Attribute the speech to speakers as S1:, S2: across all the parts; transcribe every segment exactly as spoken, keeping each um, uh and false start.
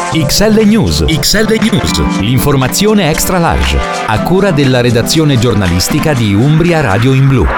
S1: X L News. X L News. L'informazione extra large. A cura della redazione giornalistica di Umbria Radio in Blu.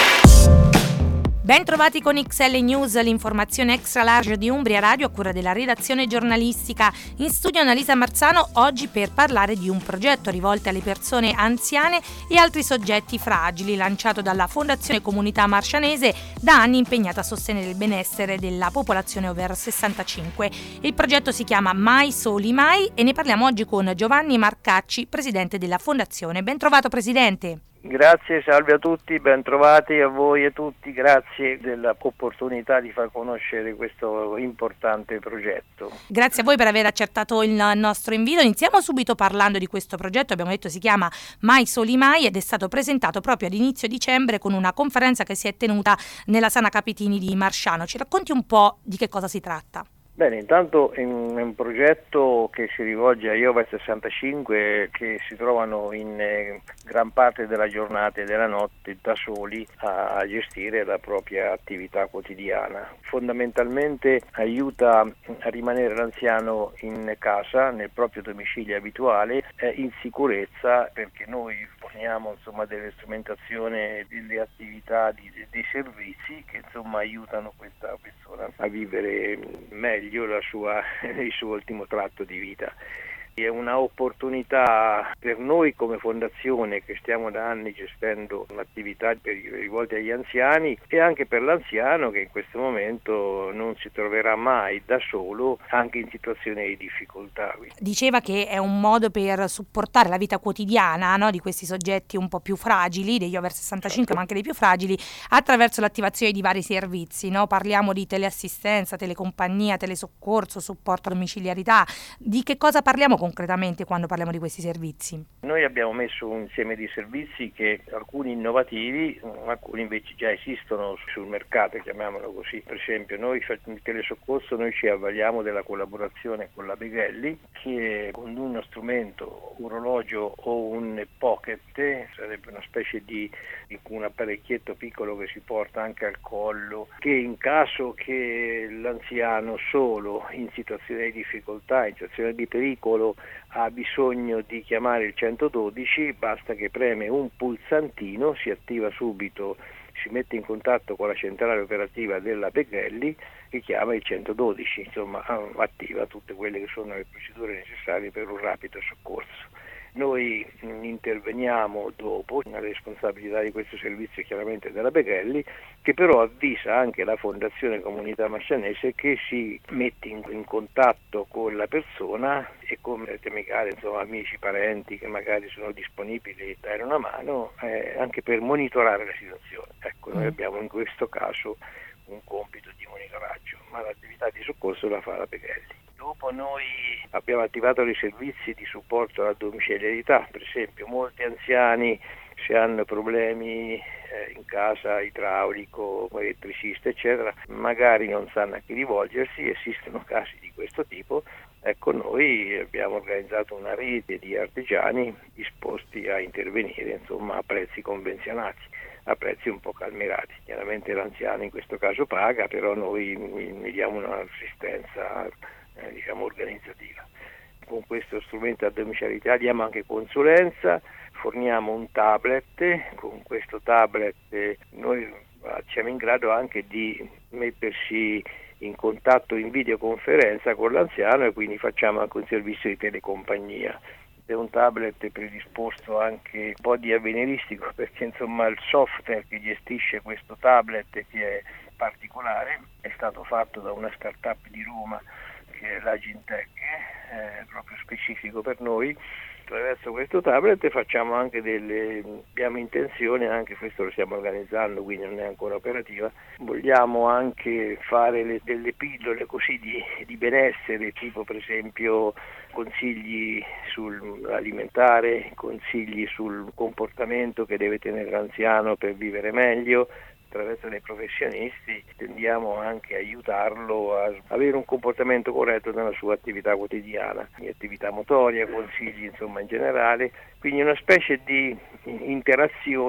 S2: Ben trovati con X L News, l'informazione extra large di Umbria Radio a cura della redazione giornalistica. In studio Annalisa Marzano oggi per parlare di un progetto rivolto alle persone anziane e altri soggetti fragili, lanciato dalla Fondazione Comunità Marcianese, da anni impegnata a sostenere il benessere della popolazione over sessantacinque. Il progetto si chiama Mai Soli Mai e ne parliamo oggi con Giovanni Marcacci, presidente della Fondazione. Ben trovato, presidente.
S3: Grazie, salve a tutti, ben trovati a voi e tutti, grazie dell'opportunità di far conoscere questo importante progetto.
S2: Grazie a voi per aver accettato il nostro invito. Iniziamo subito parlando di questo progetto, abbiamo detto si chiama Mai Soli Mai ed è stato presentato proprio ad inizio dicembre con una conferenza che si è tenuta nella Sala Capitini di Marsciano. Ci racconti un po' di che cosa si tratta?
S3: Bene, intanto è un, è un progetto che si rivolge agli over sessantacinque che si trovano in eh, gran parte della giornata e della notte da soli a, a gestire la propria attività quotidiana. Fondamentalmente aiuta a rimanere l'anziano in casa, nel proprio domicilio abituale, eh, in sicurezza, perché noi poniamo insomma delle strumentazioni, delle attività, di, dei servizi che insomma aiutano questa persona a vivere meglio La sua, il suo ultimo tratto di vita. È una opportunità per noi come fondazione che stiamo da anni gestendo un'attività rivolta agli anziani e anche per l'anziano che in questo momento non si troverà mai da solo anche in situazioni di difficoltà.
S2: Diceva che è un modo per supportare la vita quotidiana, no, di questi soggetti un po' più fragili, degli over sessantacinque ma anche dei più fragili, attraverso l'attivazione di vari servizi, no? Parliamo di teleassistenza, telecompagnia, telesoccorso, supporto domiciliarità. Di che cosa parliamo concretamente quando parliamo di questi servizi?
S3: Noi abbiamo messo un insieme di servizi che alcuni innovativi, alcuni invece già esistono sul mercato, chiamiamolo così. Per esempio noi il telesoccorso noi ci avvaliamo della collaborazione con la Beghelli che con uno strumento, un orologio o un pocket, sarebbe una specie di, di un apparecchietto piccolo che si porta anche al collo, che in caso che l'anziano solo in situazione di difficoltà, in situazione di pericolo ha bisogno di chiamare il centododici, basta che preme un pulsantino, si attiva subito, si mette in contatto con la centrale operativa della Beghelli che chiama il centododici, insomma attiva tutte quelle che sono le procedure necessarie per un rapido soccorso. Noi interveniamo dopo, la responsabilità di questo servizio è chiaramente della Beghelli, che però avvisa anche la Fondazione Comunità Marcianese che si mette in, in contatto con la persona e con magari insomma amici, parenti che magari sono disponibili a dare una mano eh, anche per monitorare la situazione. Ecco, noi abbiamo in questo caso un compito di monitoraggio, ma l'attività di soccorso la fa la Beghelli. Dopo noi abbiamo attivato dei servizi di supporto alla domiciliarità, per esempio molti anziani se hanno problemi eh, in casa idraulico, elettricista eccetera, magari non sanno a chi rivolgersi, esistono casi di questo tipo. Ecco, noi abbiamo organizzato una rete di artigiani disposti a intervenire insomma a prezzi convenzionati, a prezzi un po' calmierati. Chiaramente l'anziano in questo caso paga, però noi gli diamo un'assistenza eh, diciamo organizzativa. Con questo strumento a domiciliarità diamo anche consulenza, forniamo un tablet, con questo tablet eh, noi siamo in grado anche di mettersi in contatto in videoconferenza con l'anziano e quindi facciamo anche un servizio di telecompagnia. È un tablet predisposto anche un po' di avveniristico perché insomma il software che gestisce questo tablet che è particolare è stato fatto da una startup di Roma che è l'Agintech, eh, proprio specifico per noi. Attraverso questo tablet facciamo anche delle, abbiamo intenzione, anche questo lo stiamo organizzando quindi non è ancora operativa, vogliamo anche fare le, delle pillole così di, di benessere, tipo per esempio consigli sull'alimentare, consigli sul comportamento che deve tenere l'anziano per vivere meglio. Attraverso dei professionisti tendiamo anche a aiutarlo a avere un comportamento corretto nella sua attività quotidiana, di attività motoria, consigli insomma in generale, quindi una specie di interazione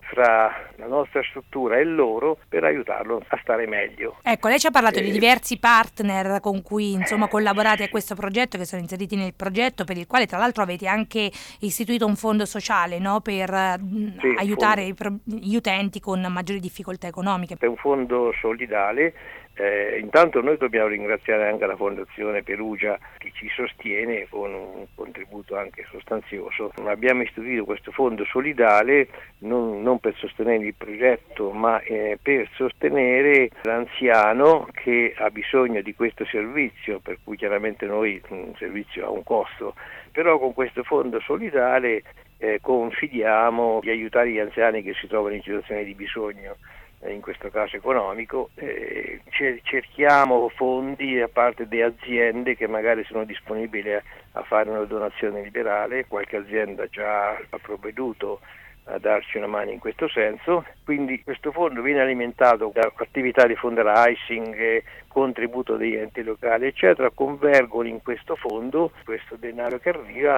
S3: fra la nostra struttura e loro per aiutarlo a stare meglio.
S2: Ecco, lei ci ha parlato
S3: eh,
S2: di diversi partner con cui insomma collaborate a questo progetto, che sono inseriti nel progetto, per il quale tra l'altro avete anche istituito un fondo sociale, no? Per mh,
S3: sì,
S2: aiutare
S3: fondo.
S2: i pro- gli utenti con maggiori difficoltà economiche.
S3: È un fondo solidale. Eh, intanto noi dobbiamo ringraziare anche la Fondazione Perugia che ci sostiene con un contributo anche sostanzioso. Abbiamo istituito questo fondo solidale non, non per sostenere il progetto, ma eh, per sostenere l'anziano che ha bisogno di questo servizio, per cui chiaramente noi un servizio ha un costo, però con questo fondo solidale eh, confidiamo di aiutare gli anziani che si trovano in situazioni di bisogno, in questo caso economico. Eh, cerchiamo fondi da parte di aziende che magari sono disponibili a, a fare una donazione liberale. Qualche azienda già ha provveduto a darci una mano in questo senso, quindi questo fondo viene alimentato da attività di fundraising, eh, contributo degli enti locali eccetera, convergono in questo fondo. Questo denaro che arriva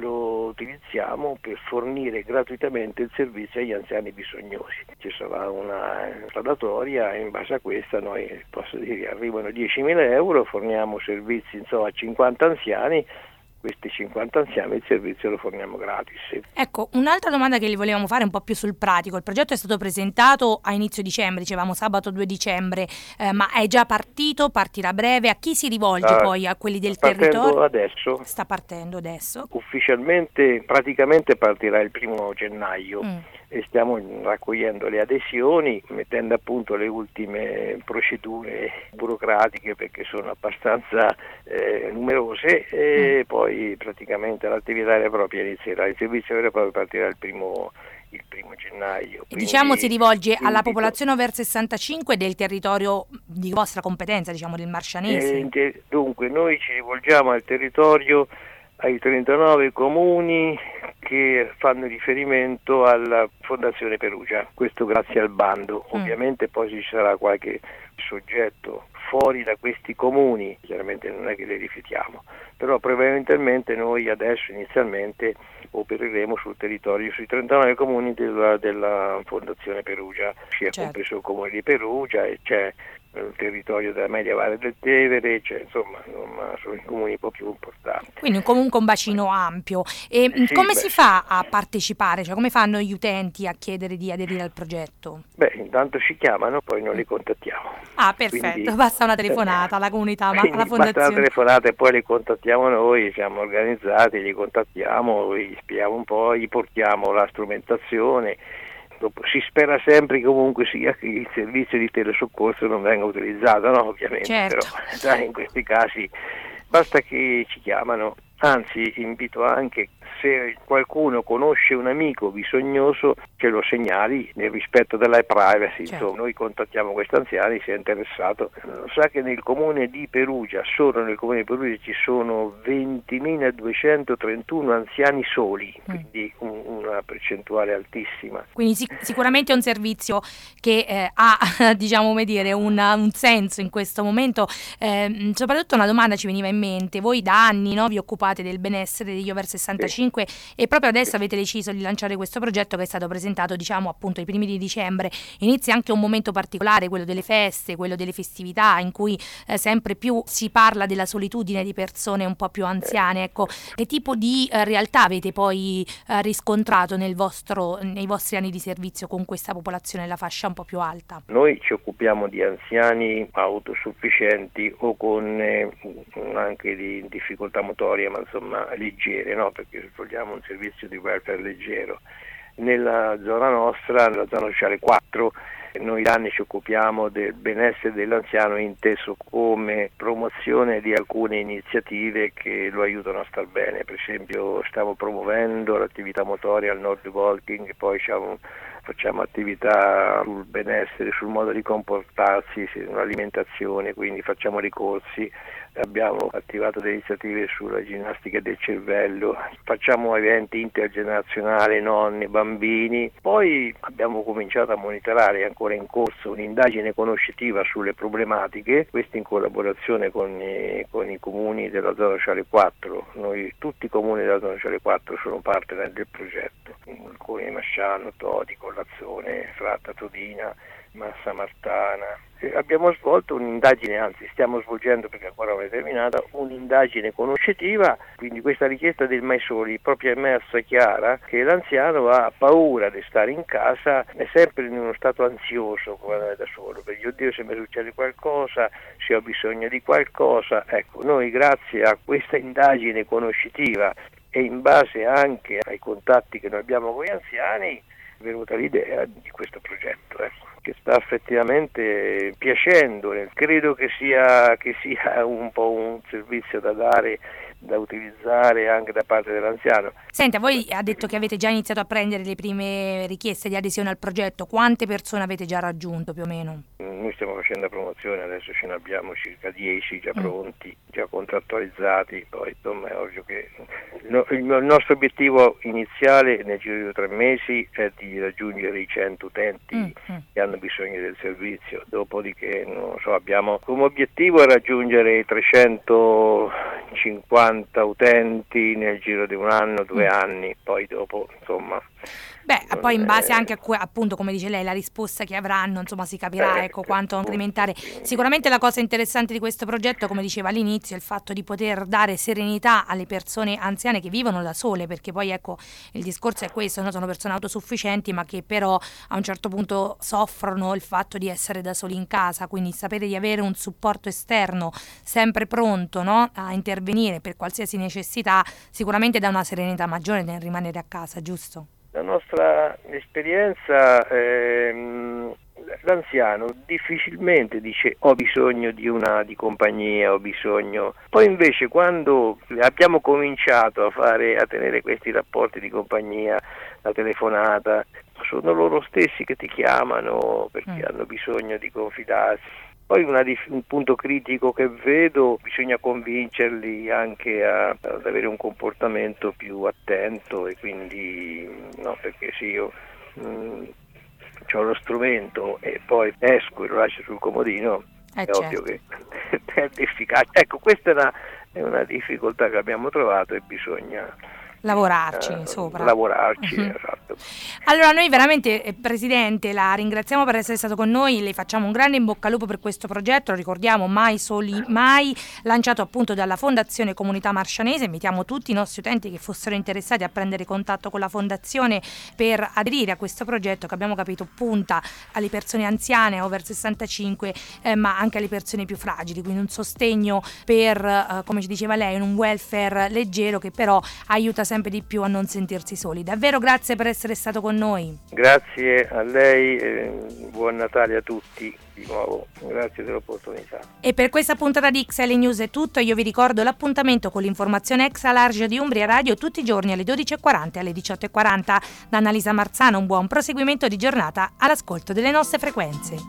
S3: lo utilizziamo per fornire gratuitamente il servizio agli anziani bisognosi. Ci sarà una graduatoria e in base a questa noi, posso dire, arrivano diecimila euro, forniamo servizi insomma a cinquanta anziani. Questi cinquanta anziani il servizio lo forniamo gratis.
S2: Ecco, un'altra domanda che le volevamo fare un po' più sul pratico. Il progetto è stato presentato a inizio dicembre, dicevamo sabato due dicembre, eh, ma è già partito, partirà a breve. A chi si rivolge
S3: Ah,
S2: poi? A quelli del
S3: sta partendo
S2: territorio?
S3: adesso.
S2: Sta partendo adesso.
S3: Ufficialmente, praticamente partirà il primo gennaio. Mm. E stiamo raccogliendo le adesioni, mettendo a punto le ultime procedure burocratiche perché sono abbastanza eh, numerose e mm. poi praticamente l'attività vera e propria inizierà, il servizio vero e proprio partirà il primo il primo gennaio.
S2: Quindi, diciamo si rivolge alla
S3: invito,
S2: popolazione over sessantacinque del territorio di vostra competenza, diciamo del Marcianese.
S3: Eh, dunque noi ci rivolgiamo al territorio, ai trentanove comuni che fanno riferimento alla Fondazione Perugia, questo grazie al bando. Mm. Ovviamente poi ci sarà qualche soggetto fuori da questi comuni, chiaramente non è che le rifiutiamo, però prevalentemente noi adesso inizialmente opereremo sul territorio, sui trentanove comuni della, della Fondazione Perugia, sia certo. compreso il comune di Perugia e c'è il territorio della Media Valle del Tevere, cioè, insomma, insomma sono i comuni un po' più importanti.
S2: Quindi comunque un bacino ampio. E sì, come beh, si fa a partecipare? Cioè come fanno gli utenti a chiedere di aderire al progetto?
S3: Beh, intanto ci chiamano, poi noi li contattiamo.
S2: Ah, perfetto, quindi, basta una telefonata alla comunità, ma alla fondazione.
S3: Basta una telefonata e poi li contattiamo noi, siamo organizzati, li contattiamo, gli spieghiamo un po', gli portiamo la strumentazione. Si spera sempre comunque sia che il servizio di telesoccorso non venga utilizzato, no? Ovviamente, certo. Però dai, in questi casi basta che ci chiamano, anzi invito anche, se qualcuno conosce un amico bisognoso che lo segnali nel rispetto della privacy, certo. Insomma, noi contattiamo questo anziano, si è interessato, sa che nel comune di Perugia, solo nel comune di Perugia ci sono ventimiladuecentotrentuno anziani soli, mm. quindi un, una percentuale altissima.
S2: Quindi sic- sicuramente è un servizio che eh, ha diciamo come dire una, un senso in questo momento, eh, soprattutto una domanda ci veniva in mente, voi da anni, no, vi occupate del benessere degli over sessantacinque, sì. E proprio adesso avete deciso di lanciare questo progetto che è stato presentato diciamo appunto ai primi di dicembre. Inizia anche un momento particolare, quello delle feste, quello delle festività, in cui eh, sempre più si parla della solitudine di persone un po' più anziane. Ecco, che tipo di eh, realtà avete poi eh, riscontrato nel vostro, nei vostri anni di servizio con questa popolazione, la fascia un po' più alta?
S3: Noi ci occupiamo di anziani autosufficienti o con eh, anche di difficoltà motoria, ma insomma leggere, no? Perché vogliamo un servizio di welfare leggero. Nella zona nostra, nella zona sociale quattro, noi da anni ci occupiamo del benessere dell'anziano inteso come promozione di alcune iniziative che lo aiutano a star bene. Per esempio stiamo promuovendo l'attività motoria al Nordic Walking, poi facciamo, facciamo attività sul benessere, sul modo di comportarsi, sull'alimentazione, quindi facciamo ricorsi abbiamo attivato delle iniziative sulla ginnastica del cervello, facciamo eventi intergenerazionali, nonni, bambini. Poi abbiamo cominciato a monitorare, ancora in corso, un'indagine conoscitiva sulle problematiche, questo in collaborazione con i, con i comuni della zona sociale quattro. Noi, tutti i comuni della zona sociale quattro sono partner del progetto, alcuni Masciano, Todi, Collazzone, Fratta Todina, Massa Martana. Abbiamo svolto un'indagine, anzi stiamo svolgendo perché ancora non è terminata, un'indagine conoscitiva, quindi questa richiesta del mai soli proprio emersa chiara che l'anziano ha paura di stare in casa, è sempre in uno stato ansioso quando è da solo, perché oddio se mi succede qualcosa, se ho bisogno di qualcosa. Ecco, noi grazie a questa indagine conoscitiva e in base anche ai contatti che noi abbiamo con gli anziani è venuta l'idea di questo progetto, ecco, che sta effettivamente piacendo. Credo che sia, che sia un po' un servizio da dare, da utilizzare anche da parte dell'anziano.
S2: Senta, voi ha detto che avete già iniziato a prendere le prime richieste di adesione al progetto, quante persone avete già raggiunto più o meno?
S3: Noi stiamo facendo la promozione, adesso ce ne abbiamo circa dieci già pronti, mm. già contrattualizzati, poi insomma è ovvio che no, il, il nostro obiettivo iniziale nel giro di tre mesi è di raggiungere i cento utenti mm. che hanno bisogno del servizio, dopodiché non lo so, abbiamo come obiettivo raggiungere i trecentocinquanta utenti nel giro di un anno, due mm. anni, poi dopo insomma.
S2: Beh, poi in base anche a appunto, come dice lei, la risposta che avranno, insomma si capirà ecco quanto incrementare. Sicuramente la cosa interessante di questo progetto, come diceva all'inizio, è il fatto di poter dare serenità alle persone anziane che vivono da sole, perché poi ecco il discorso è questo, no? Sono persone autosufficienti ma che però a un certo punto soffrono il fatto di essere da soli in casa, quindi sapere di avere un supporto esterno sempre pronto, no? A intervenire per qualsiasi necessità sicuramente dà una serenità maggiore nel rimanere a casa, giusto?
S3: La nostra esperienza, ehm, l'anziano difficilmente dice ho bisogno di una di compagnia, ho bisogno. Poi invece quando abbiamo cominciato a fare, a tenere questi rapporti di compagnia, la telefonata, sono loro stessi che ti chiamano perché mm. hanno bisogno di confidarsi. Poi una, un punto critico che vedo, bisogna convincerli anche a, ad avere un comportamento più attento e quindi, no, perché se io ho lo strumento e poi esco e lo lascio sul comodino,
S2: eh
S3: è
S2: certo.
S3: ovvio che perde efficacia. Ecco, questa è una, è una difficoltà che abbiamo trovato e bisogna
S2: lavorarci
S3: uh,
S2: sopra.
S3: Lavorarci,
S2: uh-huh.
S3: esatto.
S2: Allora noi veramente, eh, Presidente, la ringraziamo per essere stato con noi, le facciamo un grande in bocca al lupo per questo progetto, lo ricordiamo, Mai Soli Mai, lanciato appunto dalla Fondazione Comunità Marcianese. Invitiamo tutti i nostri utenti che fossero interessati a prendere contatto con la Fondazione per aderire a questo progetto che abbiamo capito punta alle persone anziane, over sessantacinque, eh, ma anche alle persone più fragili, quindi un sostegno per, eh, come ci diceva lei, un welfare leggero che però aiuta sempre di più a non sentirsi soli. Davvero grazie per essere stato con noi.
S3: Grazie a lei e buon Natale a tutti di nuovo, grazie dell'opportunità.
S2: E per questa puntata di X L News è tutto. Io vi ricordo l'appuntamento con l'informazione extra large di Umbria Radio tutti i giorni alle dodici e quaranta e alle diciotto e quaranta. Da Annalisa Marzano un buon proseguimento di giornata all'ascolto delle nostre frequenze.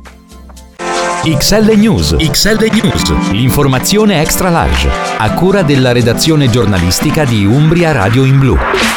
S1: X L News. X L News, l'informazione extra large, a cura della redazione giornalistica di Umbria Radio in Blu.